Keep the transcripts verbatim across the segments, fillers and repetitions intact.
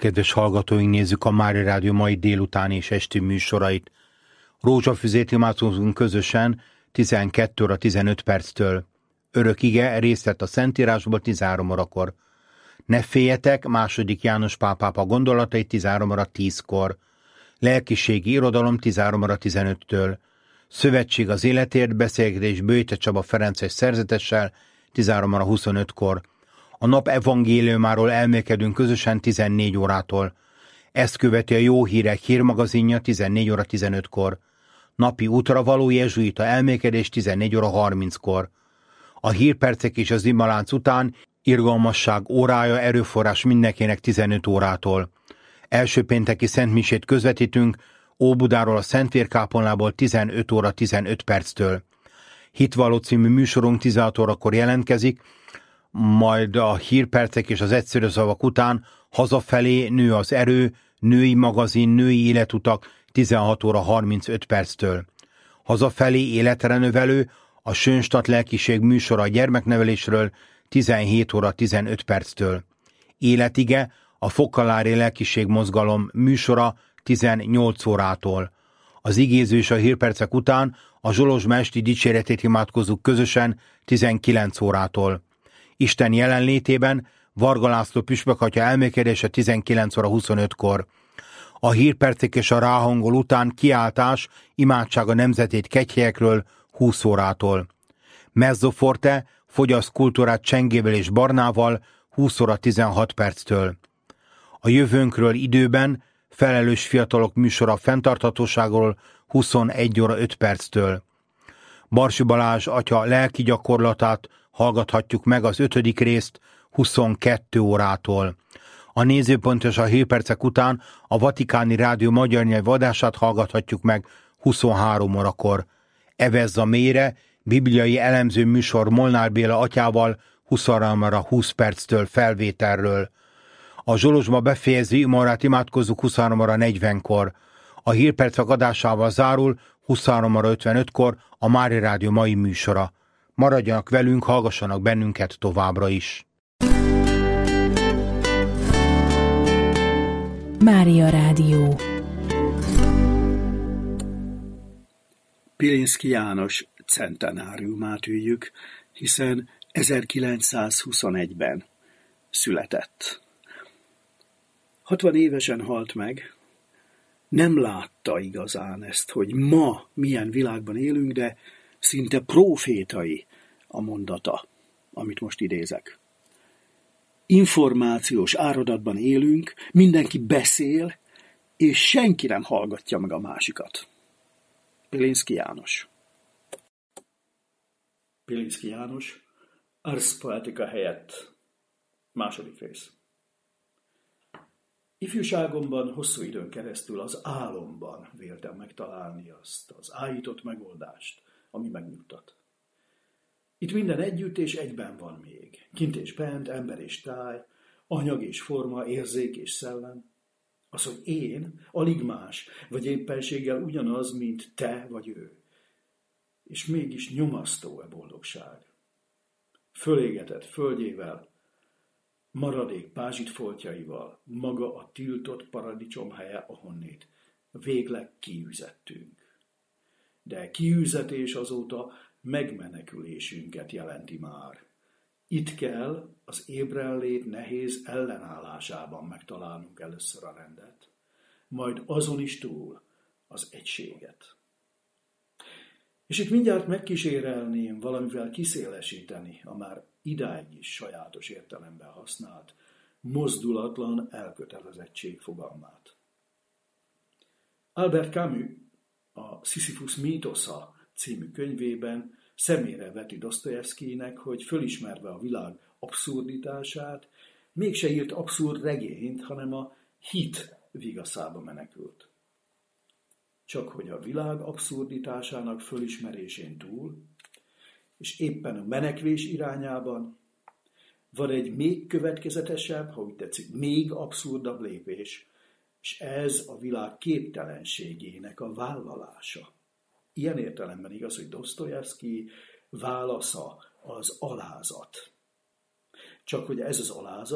kedves hallgatóink, nézzük a Mária Rádió mai délután és esti műsorait. Rózsafüzét imádkozunk közösen tizenkét óra tizenöt perctől. Örök ige, részlet a Szentírásból tizenhárom órakor. Ne féljetek, második János Pál pápa gondolatai tizenhárom óra tízkor. Lelkiségi irodalom tizenhárom óra tizenöttől. Szövetség az életért, beszélgetés Böjte Csaba Ferences szerzetessel tizenhárom óra huszonötkor. A nap evangéliumáról elmélkedünk közösen tizennégy órától. Ezt követi a Jó Hírek hírmagazinja tizennégy óra tizenötkor. Napi útra való jezsuita elmélkedés tizennégy óra harminckor. A hírpercek és az imalánc után irgalmasság órája, erőforrás mindenkinek tizenöt órától. Első pénteki szentmisét közvetítünk Óbudáról a Szentvérkápolnából tizenöt óra tizenöt perctől. Hitvalló című műsorunk tizenhat órakor jelentkezik, majd a hírpercek és az egyszerű szavak után hazafelé Nő az erő, női magazin, női életutak tizenhat óra harmincöt perctől. Hazafelé életre növelő, a Sönstadt lelkiség műsora a gyermeknevelésről tizenhét óra tizenöt perctől. Életige, a Fokkalári lelkiség mozgalom műsora tizennyolc órától. Az igéző és a hírpercek után a Zsolozsma esti dicséretét imádkozzuk közösen tizenkilenc órától. Isten jelenlétében Varga László püspökatya elmélkedése tizenkilenc óra huszonötkor. A hírpercek és a ráhangol után kiáltás, imádság a nemzetét kegyhelyekről húsz órától. Mezzoforte, fogyaszt kultúrát Csengével és Barnával húsz óra tizenhat perctől. A jövőnkről időben felelős fiatalok műsora fenntarthatóságról huszonegy óra öt perctől. Barsi Balázs atya lelki gyakorlatát hallgathatjuk meg az ötödik részt huszonkettő órától. A nézőpont és a hírpercek után a Vatikáni Rádió magyar nyelvű adását hallgathatjuk meg huszonhárom órakor. Evezza mélyre, bibliai elemző műsor Molnár Béla atyával huszonhárom óra húsz perctől felvételről. A Zsolozsma befejező imarát imádkozzuk huszonhárom óra negyvenkor. A hírpercek adásával zárul huszonhárom óra ötvenötkor a Mária Rádió mai műsora. Maradjanak velünk, hallgassanak bennünket továbbra is. Mária Rádió. Pilinszky János centenáriumát üljük, hiszen ezerkilencszázhuszonegyben született. hatvan évesen halt meg, nem látta igazán ezt, hogy ma milyen világban élünk, de szinte profétai a mondata, amit most idézek. Információs áradatban élünk, mindenki beszél, és senki nem hallgatja meg a másikat. Pilinszky János. Pilinszky János, Ars Poetica helyett. Második rész. Ifjúságomban hosszú időn keresztül az álomban véltem megtalálni azt az áhított megoldást, ami megnyugtat. Itt minden együtt és egyben van még. Kint és bent, ember és táj, anyag és forma, érzék és szellem. Az, hogy én, alig más, vagy éppenséggel ugyanaz, mint te vagy ő. És mégis nyomasztó e boldogság. Fölégetett földjével, maradék pázsitfoltjaival, maga a tiltott paradicsom helye, ahonnét végleg kiűzettünk. De kiűzetés azóta megmenekülésünket jelenti már. Itt kell az ébrenlét nehéz ellenállásában megtalálnunk először a rendet, majd azon is túl az egységet. És itt mindjárt megkísérelném valamivel kiszélesíteni a már idáig is sajátos értelemben használt, mozdulatlan elkötelezettség fogalmát. Albert Camus a Sisyphus mítosza című könyvében szemére veti Dosztojevszkijnek, hogy fölismerve a világ abszurditását, mégse írt abszurd regényt, hanem a hit vigaszába menekült. Csak hogy a világ abszurditásának fölismerésén túl, és éppen a menekvés irányában van egy még következetesebb, ha úgy tetszik, még abszurdabb lépés, és ez a világ képtelenségének a vállalása. Ilyen értelemben igaz, hogy Dosztojevszkij válasza az alázat. Csak hogy ez az alázat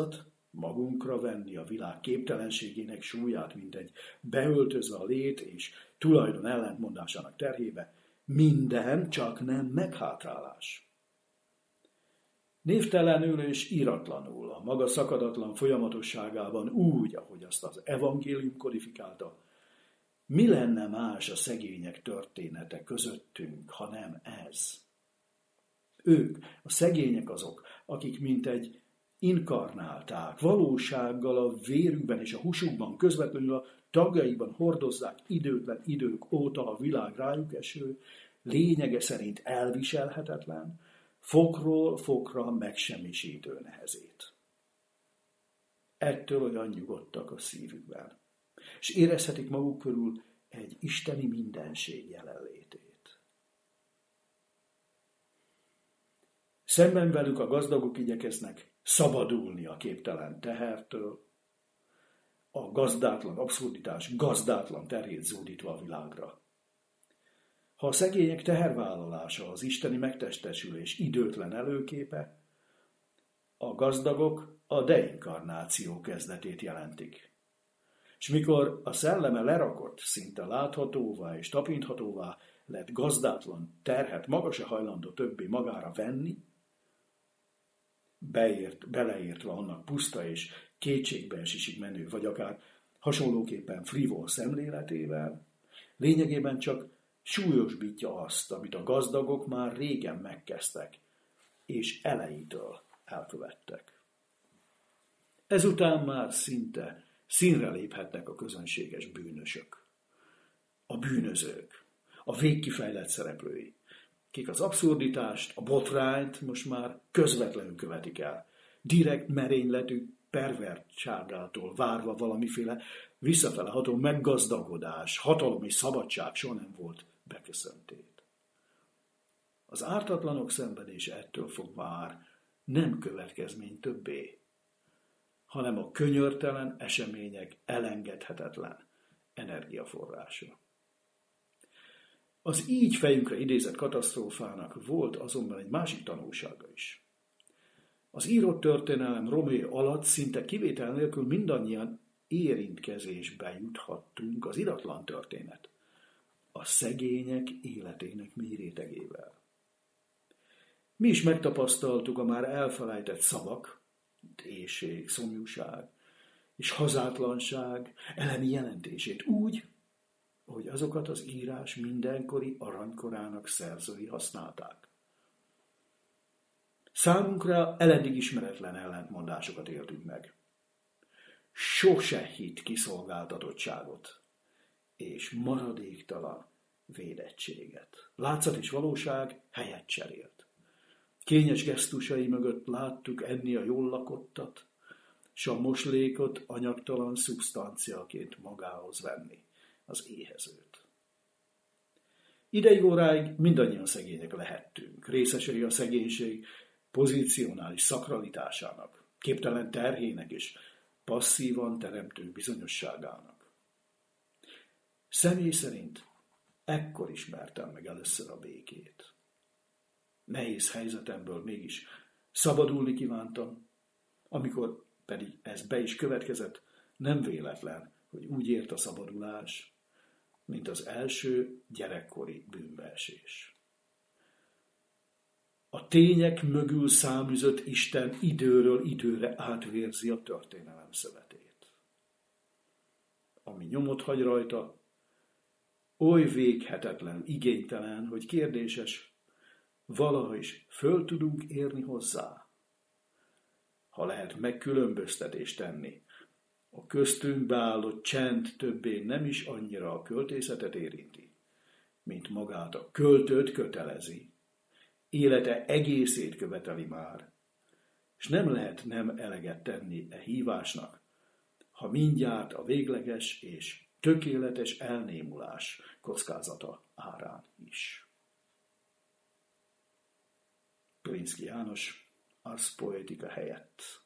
magunkra venni a világ képtelenségének súlyát, mint egy beöltözve a lét és tulajdon ellentmondásának terhébe, minden, csak nem meghátrálás. Névtelenül és íratlanul, a maga szakadatlan folyamatosságában úgy, ahogy azt az evangélium kodifikálta, mi lenne más a szegények története közöttünk, ha nem ez? Ők, a szegények azok, akik mint egy inkarnálták, valósággal a vérükben és a húsukban, közvetlenül a tagjaiban hordozzák időtlen idők óta a világ rájuk eső, lényege szerint elviselhetetlen, fokról fokra megsemmisítő nehezét. Ettől olyan nyugodtak a szívükben, és érezhetik maguk körül egy isteni mindenség jelenlétét. Szemben velük a gazdagok igyekeznek szabadulni a képtelen tehertől, a gazdátlan abszurditás gazdátlan terhét zúdítva a világra. Ha a szegények tehervállalása az isteni megtestesülés időtlen előképe, a gazdagok a deinkarnáció kezdetét jelentik. És mikor a szelleme lerakott, szinte láthatóvá és tapinthatóvá lett gazdátlan terhet maga se hajlandó többé magára venni, beért, beleértve annak puszta és kétségbeesésig menő, vagy akár hasonlóképpen frivol szemléletével, lényegében csak súlyosbítja azt, amit a gazdagok már régen megkezdtek, és elejétől elkövettek. Ezután már szinte színre léphetnek a közönséges bűnösök, a bűnözők, a végkifejlett szereplői, kik az abszurditást, a botrányt most már közvetlenül követik el, direkt merényletük pervertságától várva valamiféle visszafele ható meggazdagodás, hatalom és szabadság soha nem volt beköszöntét. Az ártatlanok szenvedése ettől fogva már nem következmény többé, hanem a könyörtelen események elengedhetetlen energiaforrása. Az így fejünkre idézett katasztrófának volt azonban egy másik tanulsága is. Az írott történelem romé alatt szinte kivétel nélkül mindannyian érintkezésbe juthattunk az iratlan történet, a szegények életének mély rétegével. Mi is megtapasztaltuk a már elfelejtett szavak, éhség, szomjúság és hazátlanság elemi jelentését úgy, hogy azokat az írás mindenkori aranykorának szerzői használták. Számunkra eleddig ismeretlen ellentmondásokat éltünk meg. Sose hitt kiszolgáltatottságot és maradéktalan védettséget. Látszat és valóság helyet cserélt. Kényes gesztusai mögött láttuk enni a jól lakottat, s a moslékot anyagtalan szubstanciaként magához venni az éhezőt. Ideig óráig mindannyian szegények lehettünk, részesei a szegénység pozicionális szakralitásának, képtelen terhének és passzívan teremtő bizonyosságának. Személy szerint ekkor ismertem meg először a békét. Nehéz helyzetemből mégis szabadulni kívántam, amikor pedig ez be is következett, nem véletlen, hogy úgy ért a szabadulás, mint az első gyerekkori bűnbeesés. A tények mögül száműzött Isten időről időre átvérzi a történelem szövetét. Ami nyomot hagy rajta, oly véghetetlen, igénytelen, hogy kérdéses, valaha is föl tudunk érni hozzá. Ha lehet megkülönböztetést tenni, a köztünk beállott csend többé nem is annyira a költészetet érinti, mint magát a költőt kötelezi. Élete egészét követeli már, és nem lehet nem eleget tenni e hívásnak, ha mindjárt a végleges és tökéletes elnémulás kockázata árán is. Pilinszky János, Ars Poetica helyett.